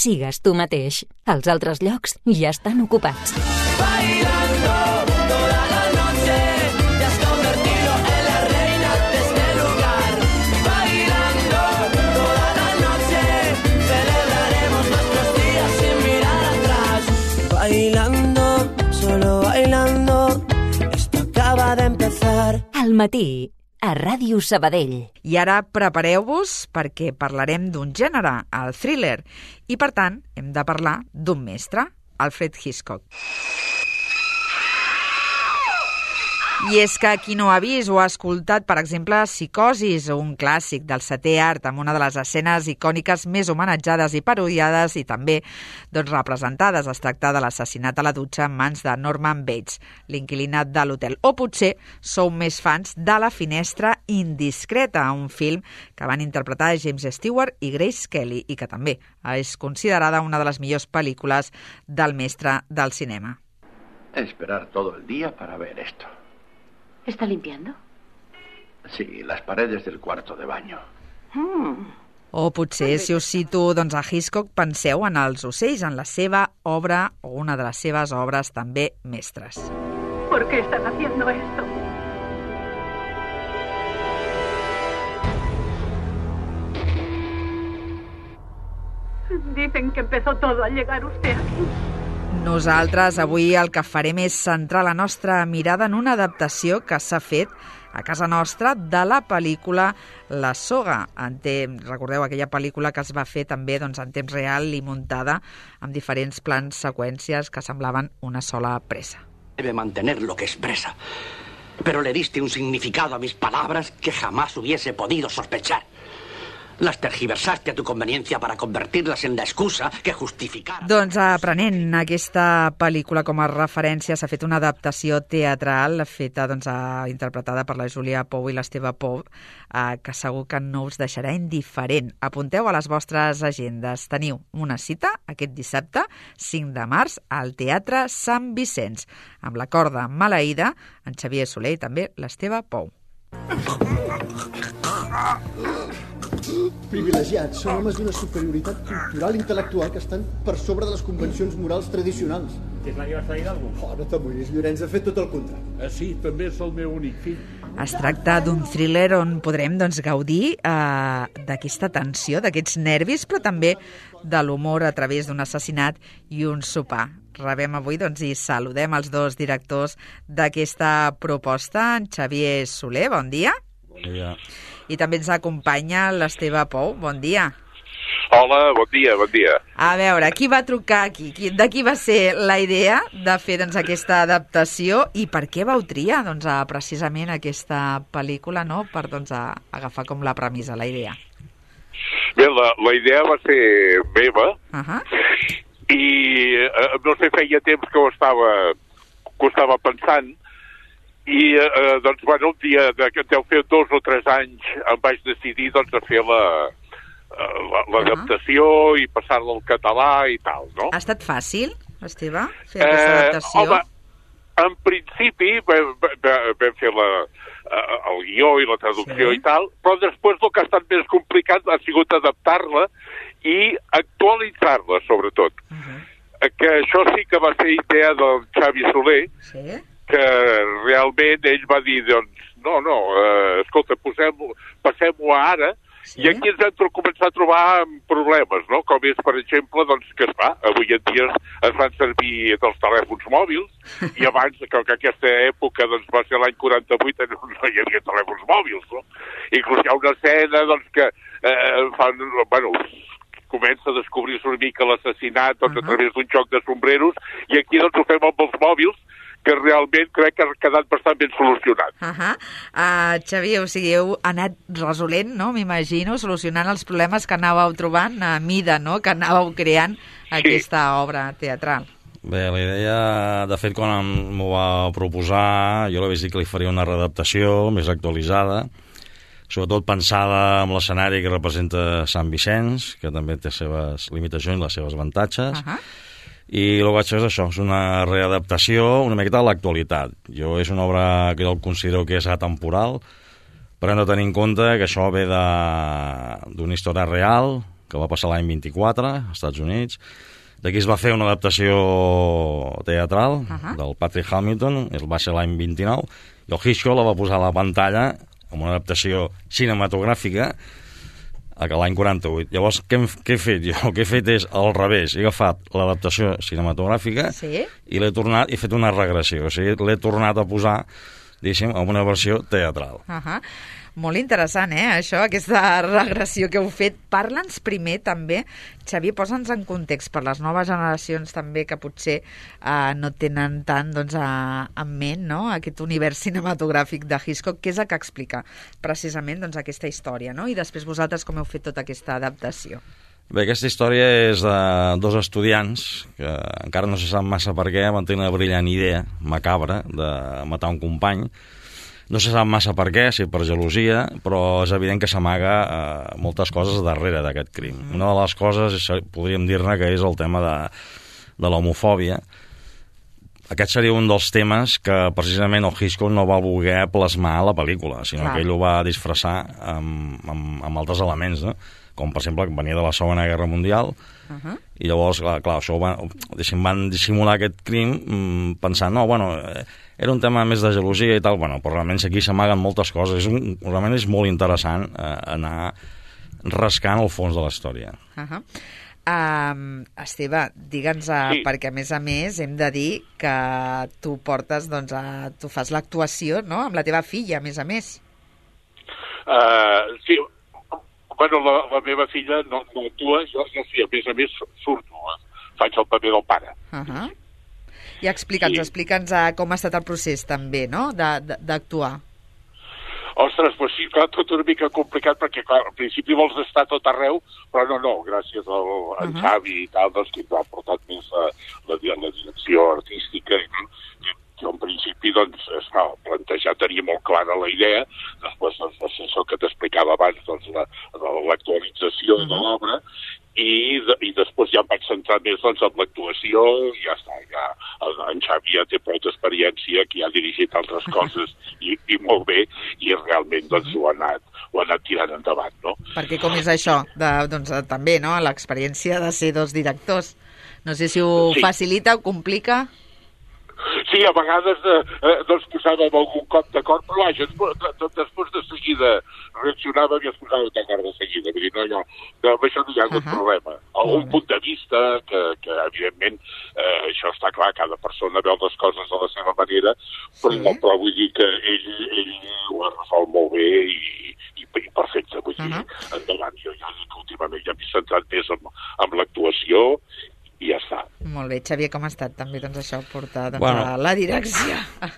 sigues tu mateix. Els altres llocs ja estan ocupats. Bailando toda la noche, te has convertido en la reina de este lugar. Bailando toda la noche, celebraremos nuestros días sin mirar atrás. Bailando, solo bailando, esto acaba de empezar. Al matí, a Ràdio Sabadell. I ara prepareu-vos perquè parlarem d'un gènere, el thriller, i per tant hem de parlar d'un mestre, Alfred Hitchcock. I és que qui no ha vist o ha escoltat, per exemple, Psicosis, un clàssic del setè art, amb una de les escenes icòniques més homenatjades i parodiades i també representades. Es tracta de l'assassinat a la dutxa en mans de Norman Bates, l'inquilina de l'hotel. O potser sou més fans de La finestra indiscreta, un film que van interpretar James Stewart i Grace Kelly i que també és considerada una de les millors pel·lícules del mestre del cinema. Esperar todo el día para ver esto. ¿Está limpiando? Sí, las paredes del cuarto de baño. O potser, si us cito a Hitchcock, penseu en els ocells, en la seva obra o una de les seves obres també mestres. ¿Por qué están haciendo esto? Dicen que empezó todo al llegar usted aquí. Nosaltres avui el que farem és centrar la nostra mirada en una adaptació que s'ha fet a casa nostra de la pel·lícula La soga. Recordeu aquella pel·lícula que es va fer també en temps real i muntada amb diferents plans seqüències que semblaven una sola pressa. Debe mantener lo que expresa, pero le diste un significado a mis palabras que jamás hubiese podido sospechar. Las tergiversaste a tu conveniencia para convertirlas en la excusa que justificara... Aprenent aquesta pel·lícula com a referència, s'ha fet una adaptació teatral feta, interpretada per la Julia Pou i l'Esteve Pou, que segur que no us deixarà indiferent. Apunteu a les vostres agendes. Teniu una cita aquest dissabte, 5 de març, al Teatre Sant Vicenç, amb la corda maleïda, en Xavier Soler i també l'Esteve Pou. Privilegiats, són homes d'una superioritat cultural i intel·lectual que estan per sobre de les convencions morals tradicionals. És l'aniversari d'algú? Oh, no t'amoïnis, Llorenç, ha fet tot el contrari. Sí, també és el meu únic fill. Es tracta d'un thriller on podrem gaudir d'aquesta tensió, d'aquests nervis, però també de l'humor a través d'un assassinat i un sopar. Rebem avui i saludem els dos directors d'aquesta proposta, en Xavier Soler, bon dia. Bon dia. I també ens acompanya l'Esteve Pou, bon dia. Hola, bon dia, bon dia. A veure, qui va trucar aquí? De qui va ser la idea de fer aquesta adaptació i per què vau triar precisament aquesta pel·lícula, no? Per agafar com la premissa, la idea. Bé, la idea va ser meva i no sé, feia temps que ho estava pensant i un dia que deu fer 2 o 3 anys em vaig decidir de fer l'adaptació i passar-la al català i tal, no? Ha estat fàcil, Esteve, fer aquesta adaptació? Home, en principi vam fer el guió i la traducció i tal, però després el que ha estat més complicat ha sigut adaptar-la i actualitzar-la, sobretot. Que això sí que va ser idea del Xavi Soler, que realment ell va dir, escolta, passem-ho ara, i aquí ens hem començat a trobar problemes, no? Com és, per exemple, que es fa, avui en dia es fan servir els telèfons mòbils, i abans, que aquesta època va ser l'any 48, no hi havia telèfons mòbils, no? Inclús hi ha una escena, que comença a descobrir-se una mica l'assassinat a través d'un joc de sombreros, i aquí ho fem amb els mòbils, que realment crec que ha quedat bastant ben solucionat. Xavier, heu anat resolent, no? M'imagino, solucionant els problemes que anàveu trobant a mida, no? Que anàveu creant aquesta obra teatral. Bé, la idea, de fet, quan m'ho va proposar, jo li vaig dir que li faria una readaptació més actualitzada, sobretot pensada en l'escenari que representa Sant Vicenç, que també té les seves limitacions i les seves avantatges, i el que vaig fer és això, és una readaptació una miqueta a l'actualitat. És una obra que jo considero que és atemporal, però hem de tenir en compte que això ve d'una història real, que va passar l'any 24 als Estats Units. D'aquí es va fer una adaptació teatral del Patrick Hamilton, va ser l'any 29, i el Hitchcock la va posar a la pantalla amb una adaptació cinematogràfica l'any 48. Llavors, què he fet jo? El que he fet és al revés. He agafat l'adaptació cinematogràfica i l'he tornat i he fet una regressió. O sigui, l'he tornat a posar, diguéssim, en una versió teatral. Molt interessant, això, aquesta regressió que heu fet. Parla'ns primer, també, Xavier, posa'ns en context per les noves generacions també que potser no tenen tant en ment, no?, aquest univers cinematogràfic de Hitchcock, que és el que explica precisament aquesta història, no? I després vosaltres com heu fet tota aquesta adaptació. Bé, aquesta història és de dos estudiants que encara no se sap massa per què van tenir una brillant idea macabra de matar un company. No se sap massa per què, si per gelosia, però és evident que s'amaga moltes coses darrere d'aquest crim. Una de les coses, podríem dir-ne, que és el tema de l'homofòbia. Aquest seria un dels temes que precisament el Hitchcock no va voler plasmar a la pel·lícula, sinó que ell ho va disfressar amb altres elements, no? Com per exemple que venia de la Segona Guerra Mundial, i llavors, clar, això van dissimular aquest crim pensant, era un tema més de gelosia i tal, però realment aquí s'amaguen moltes coses. Realment és molt interessant anar rascant el fons de la història. Esteve, digue'ns, perquè a més hem de dir que tu portes, tu fas l'actuació, no?, amb la teva filla, a més. Sí, la meva filla no actua, jo sí, a més surto, faig el paper del pare. I explica'ns com ha estat el procés també, no?, d'actuar. Ostres, doncs sí, clar, tot una mica complicat perquè, clar, al principi vols estar tot arreu, però no, gràcies al Xavi i tal, doncs que ens ha portat més la direcció artística i tal. Jo en principi, doncs, plantejar, tenia molt clara la idea, després, doncs, això que t'explicava abans, doncs, l'actualització de l'obra, i després ja em vaig centrar més, doncs, en l'actuació, i ja està, en Xavi ja té prou d'experiència, que ja ha dirigit altres coses, i molt bé, i realment, doncs, ho ha anat tirant endavant, no? Perquè com és això, doncs, també, no?, l'experiència de ser dos directors. No sé si ho facilita o complica. Sí, a vegades doncs posàvem algun cop d'acord, però vaja, després de seguida reaccionàvem i es posàvem d'acord de seguida. Vull dir, amb això no hi ha hagut problema. Un punt de vista que evidentment, això està clar, cada persona veu les coses de la seva manera, però vull dir que ell ho ha resolt molt bé i perfecte. Vull dir, endavant, jo ja dic que últimament ja m'he centrat més en l'actuació, i ja està. Molt bé, Xavier, com ha estat també, doncs, això, portar a la direcció?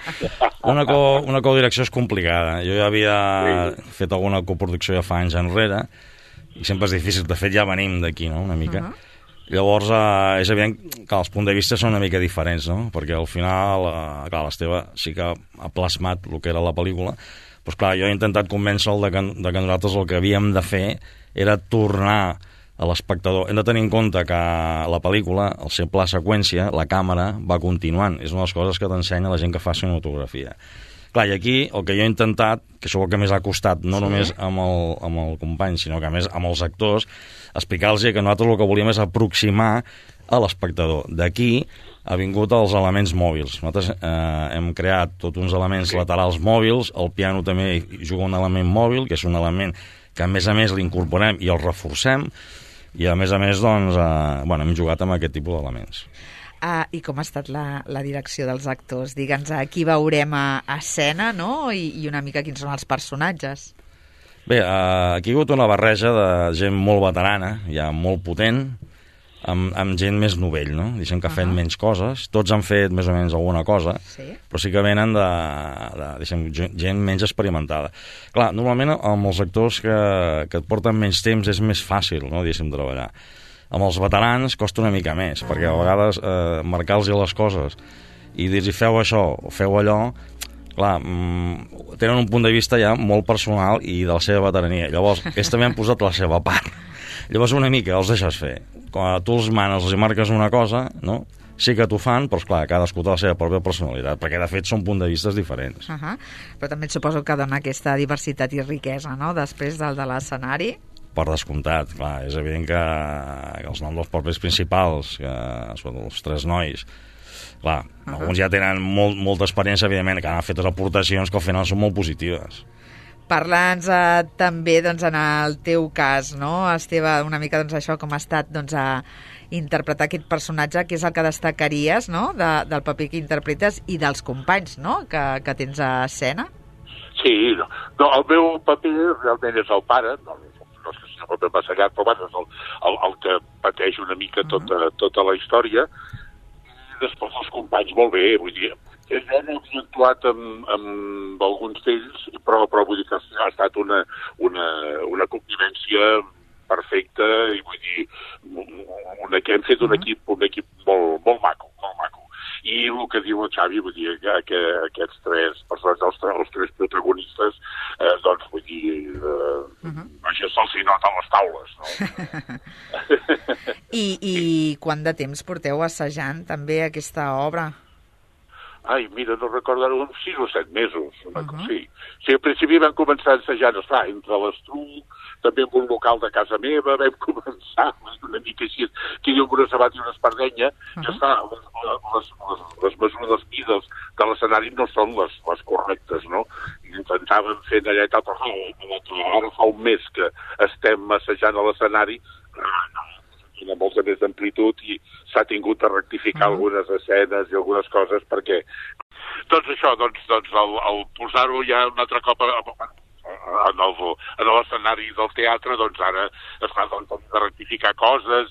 Una codirecció és complicada. Jo ja havia fet alguna coproducció ja fa anys enrere, i sempre és difícil. De fet, ja venim d'aquí, no?, una mica. Llavors, és evident que els punts de vista són una mica diferents, no?, perquè al final, clar, l'Esteve sí que ha plasmat el que era la pel·lícula, però, clar, jo he intentat convèncer-lo de que nosaltres el que havíem de fer era tornar a l'espectador. Hem de tenir en compte que la pel·lícula, al ser pla seqüència, la càmera va continuant. És una de les coses que t'ensenya la gent que fa cinematografia. Clar, i aquí el que jo he intentat, que això és el que més ha costat, no només amb el company, sinó que a més amb els actors, explicar-los que nosaltres el que volíem és aproximar a l'espectador. D'aquí ha vingut els elements mòbils. Nosaltres hem creat tots uns elements laterals mòbils, el piano també juga un element mòbil, que és un element que a més l'incorporem i el reforcem, i a més, doncs, hem jugat amb aquest tipus d'elements. I com ha estat la direcció dels actors? Digue'ns, aquí veurem a escena, no?, i una mica quins són els personatges. Bé, aquí ha hagut una barreja de gent molt veterana, ja molt potent, amb gent més novell, no? Dicen que ha fet menys coses, tots han fet més o menys alguna cosa, però sí que venen de gent menys experimentada. Clar, normalment amb els actors que et porten menys temps és més fàcil, no?, treballar. Amb els veterans costa una mica més, perquè a vegades marcar-los les coses i dir-los feu això o feu allò, clar, tenen un punt de vista ja molt personal i de la seva veterania. Llavors, ells també han posat la seva part. Llavors una mica els deixes fer. Quan tu els manes, els marques una cosa, no?, sí que t'ho fan, però esclar, cadascú té la seva pròpia personalitat, perquè de fet són punts de vista diferents. Però també suposo que dona aquesta diversitat i riquesa, no?, després del de l'escenari. Per descomptat, clar, és evident que els noms dels papers principals, que són els 3 nois, clar, alguns ja tenen molta experiència, evidentment, que han fet aportacions que al final són molt positives. Parla'ns també, doncs, en el teu cas, no, Esteve, una mica, doncs, això, com ha estat, doncs, a interpretar aquest personatge, que és el que destacaries, no?, del paper que interpretes i dels companys, no?, que tens a escena. Sí, no, el meu paper realment és el pare, no és que sigui un paper massa llarg, però bueno, és el que pateix una mica tota la història. I després els companys molt bé, vull dir, jo no havia actuat amb alguns d'ells, però vull dir que ha estat una convivència perfecta, i vull dir, que hem fet un equip molt maco. I el que diu el Xavi, vull dir, que aquests 3 personatges, els 3 protagonistes, doncs, vull dir, això se'ls hi nota a les taules, no? I quant de temps porteu assajant també aquesta obra? Ai, mira, no recordo, uns 6 o 7 mesos. Sí, al principi vam començar ensajant, esclar, entre l'Estruc, també en un local de casa meva, vam començar una mica així, que hi ha una sabat i una espardenya, que està, les mesures mides de l'escenari no són les correctes, no? I intentàvem fer allà i tal, però ara fa un mes que estem assajant a l'escenari, amb molta més d'amplitud, i s'ha tingut de rectificar algunes escenes i algunes coses, perquè doncs això, el posar-ho ja un altre cop en l'escenari del teatre, doncs ara es fa de rectificar coses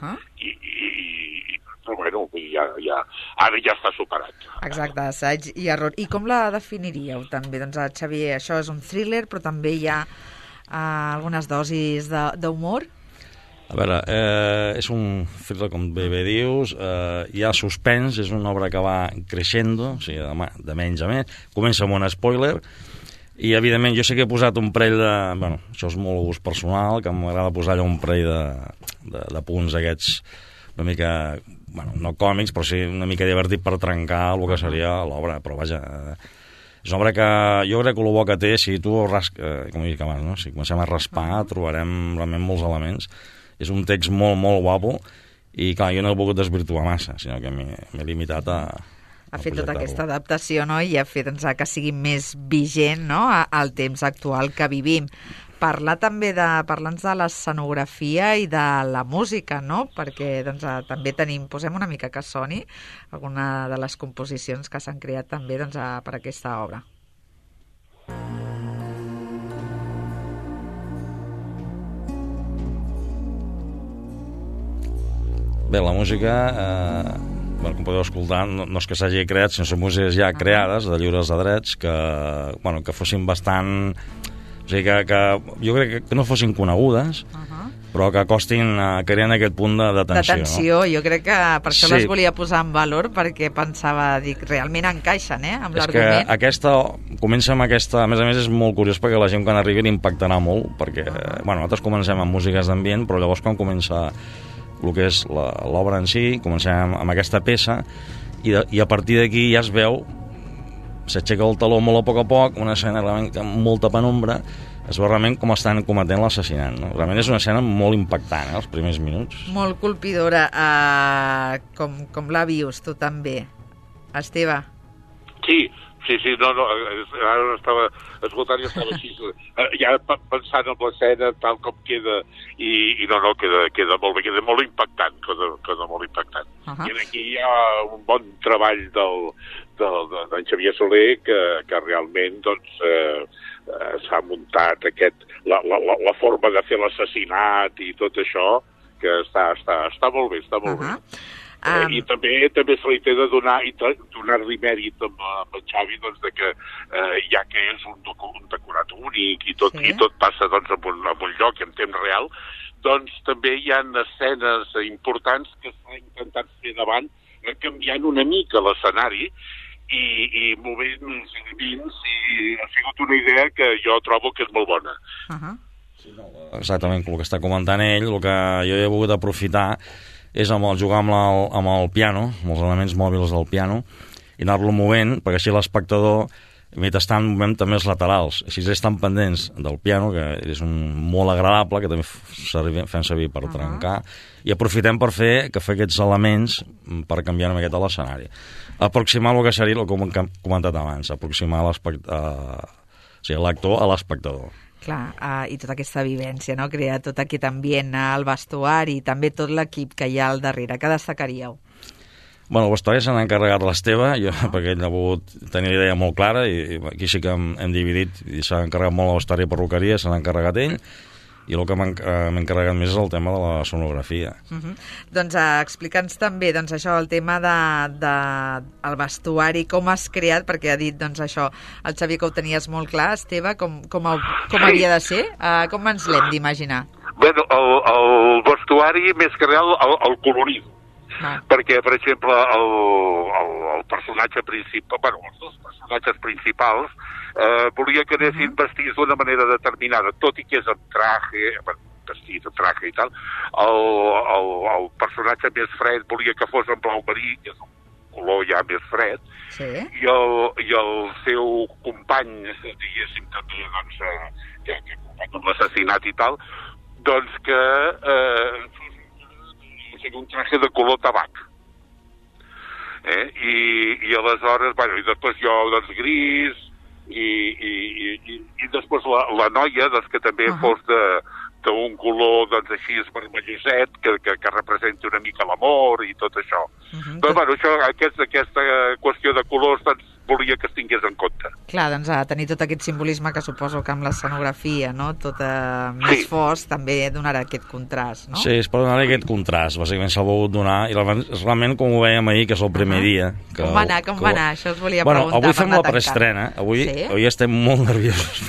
i però bueno, ara ja està superat. Exacte, assaig i error. I com la definiríeu també? Doncs, Xavier, això és un thriller, però també hi ha algunes dosis d'humor? A veure, és un thriller, com bé dius, hi ha suspens, és una obra que va creixendo, o sigui, de menys a més, comença amb un spoiler, i evidentment jo sé que he posat un parell de... Bueno, això és molt gust personal, que m'agrada posar allà un parell de punts aquests una mica, bueno, no còmics, però sí una mica divertit per trencar el que seria l'obra, però vaja... És una obra que jo crec que el bo que té, si tu com he dit abans, no? Si comencem a raspar, trobarem realment molts elements. És un text molt, molt guapo, i clar, jo no he volgut desvirtuar massa, sinó que m'he limitat a fer tota aquesta adaptació, no?, i a fer que sigui més vigent, no?, al temps actual que vivim. Parla'ns de l'escenografia i de la música, no?, perquè doncs, també posem una mica que soni alguna de les composicions que s'han creat també doncs, per aquesta obra. Bé, la música, com podeu escoltar, no és que s'hagi creat, sinó són músiques ja creades, de lliures de drets, que fossin bastant... O sigui, que jo crec que no fossin conegudes, però que acostin a crear aquest punt d'atenció. D'atenció, no? Jo crec que per això les volia posar en valor, perquè pensava, realment encaixen, amb l'argument. És que aquesta, comença amb aquesta... A més, és molt curiós, perquè la gent quan arribi l'impactarà molt, perquè, nosaltres comencem amb músiques d'ambient, però llavors quan comença el que és l'obra en si, comencem amb aquesta peça, i a partir d'aquí ja es veu, s'aixeca el taló molt a poc, una escena realment amb molta penombra, es veu realment com estan cometent l'assassinat, no? Realment és una escena molt impactant, els primers minuts. Molt colpidora. Com la vius, tu també, Esteve? Sí, ara estava escoltant i estava així, ja pensant en l'escena tal com queda, i no, queda molt bé, queda molt impactant, queda molt impactant. I aquí hi ha un bon treball d'en Xavier Soler, que realment s'ha muntat la forma de fer l'assassinat i tot això, que està molt bé, està molt bé. I també se li té de donar-li mèrit amb en Xavi, de que ja que és un decorat únic i tot passa en un lloc en temps real, doncs també hi ha escenes importants que s'ha intentat fer davant, canviant una mica l'escenari i movent els elements, i ha sigut una idea que jo trobo que és molt bona. Exactament, el que està comentant ell, el que jo he volgut aprofitar és jugar amb el piano, amb els elements mòbils del piano, i anar-lo movent, perquè així l'espectador mentrestant movem també els laterals, així estan pendents del piano, que és molt agradable, que també fem servir per trencar, i aprofitem per fer aquests elements per canviar una miqueta l'escenari. Aproximar el que seria el que hem comentat abans, aproximar l'actor a l'espectador. Clar, i tota aquesta vivència, no? Crear tot aquest ambient al vestuari i també tot l'equip que hi ha al darrere. Què destacaríeu? Bueno, el vestuari se n'ha encarregat l'Esteve, perquè ell ha pogut tenir la idea molt clara, i aquí sí que hem dividit, i s'ha encarregat molt el vestuari i perruqueria, se n'ha encarregat ell, i el que m'he encarregat més és el tema de la sonografia. Doncs explica'ns també això, el tema del vestuari, com has creat, perquè ha dit això, el Xavier, que ho tenies molt clar, Esteve, com havia de ser? Com ens l'hem d'imaginar? Bueno, el vestuari, més que res, el colorit. Perquè, per exemple, el personatge principal, bueno, els dos personatges principals, volia que anessin vestits d'una manera determinada, tot i que és amb traje, vestit amb traje i tal. El personatge més fred volia que fos en blau marí, que és un color ja més fred, i el seu company, diguéssim, també, que company amb l'assassinat i tal, doncs que un traje de color tabac. I aleshores, bueno, i després jo, gris, i després la noia, que també fos d'un color, així, vermelloset, que representi una mica l'amor i tot això. Doncs, bueno, aquesta qüestió de colors, volia que es tingués en compte. Clar, tenir tot aquest simbolisme que suposo que amb l'escenografia, no?, tot més fosc, també donarà aquest contrast, no? Sí, és per donar aquest contrast, bàsicament s'ha volgut donar, i realment, com ho vèiem ahir, que és el primer dia... Com va anar? Això us volia preguntar. Avui fem la preestrena, avui estem molt nerviosos.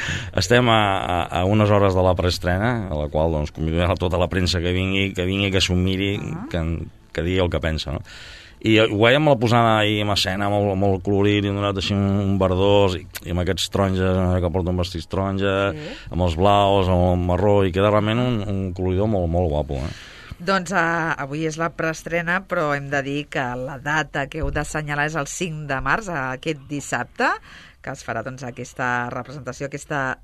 Estem a unes hores de la preestrena, a la qual convidem a tota la premsa que vingui, que s'ho miri, que digui el que pensa, no? I ho veiem amb la posada ahir en escena, amb el colorit, i donat així un verdós, i amb aquests taronges que porten vestits taronja, amb els blaus, amb el marró, i queda realment un coloridor molt, molt guapo. Doncs avui és la preestrena, però hem de dir que la data que heu d'assenyalar és el 5 de març, aquest dissabte, que es farà aquesta representació, aquesta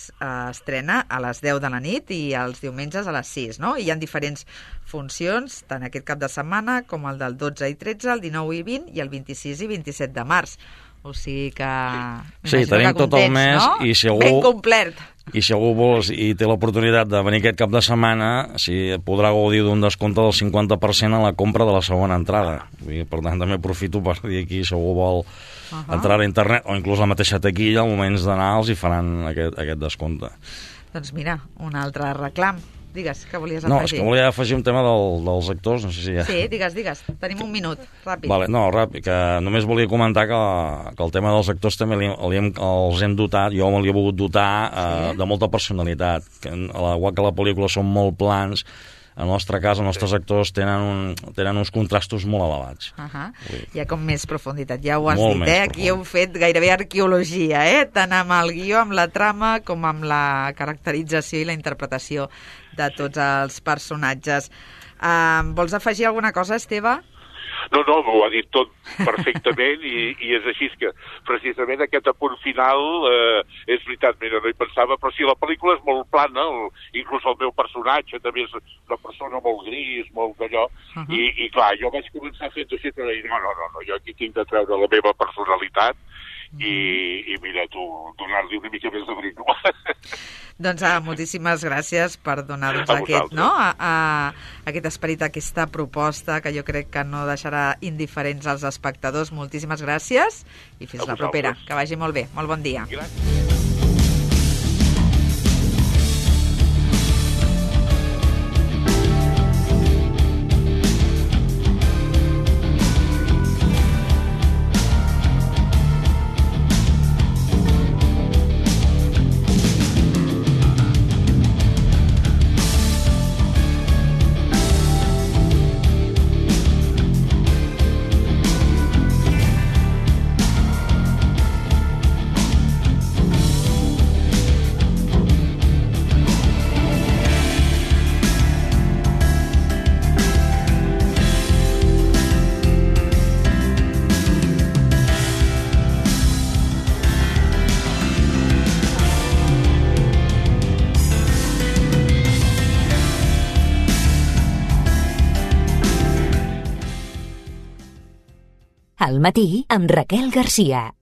estrena a les 10 de la nit i els diumenges a les 6, no? I hi ha diferents funcions, tant aquest cap de setmana com el del 12 i 13, el 19 i 20 i el 26 i 27 de març. O sigui que... Sí, tenim tot el mes, no? I si algú... Ben complet. I si algú vol i té l'oportunitat de venir aquest cap de setmana, podrà gaudir d'un descompte del 50% a la compra de la segona entrada. Per tant, també aprofito per dir aquí, si algú vol entrar a internet, o inclús la mateixa taquilla, al moments d'anar els hi faran aquest descompte. Doncs mira, un altre reclam. Digues, què volies afegir? No, és que volia afegir un tema dels actors, no sé si ja... Sí, digues. Tenim un minut, ràpid. Vale, no, ràpid, que només volia comentar que el tema dels actors també els hem dotat, jo me l'he volgut dotar de molta personalitat. Igual que la pel·lícula són molt plans, en el nostre cas, els nostres actors tenen uns contrastos molt elevats. Hi ha com més profunditat, ja ho has dit, aquí heu fet gairebé arqueologia, tant amb el guió, amb la trama, com amb la caracterització i la interpretació de tots els personatges. Vols afegir alguna cosa, Esteve? No, ho ha dit tot perfectament i és així que precisament aquest apunt final és veritat, mira, no hi pensava, però sí, la pel·lícula és molt plana, inclús el meu personatge també és una persona molt gris, molt d'allò, i clar, jo vaig començar fent així, però no, jo aquí tinc de treure la meva personalitat i mira, tu, donar-li una mica més de brillo. Doncs moltíssimes gràcies per donar-nos aquest esperit, aquesta proposta que jo crec que no deixarà indiferents als espectadors. Moltíssimes gràcies i fins la propera. Que vagi molt bé. Molt bon dia. Gràcies. Al matí amb Raquel Garcia.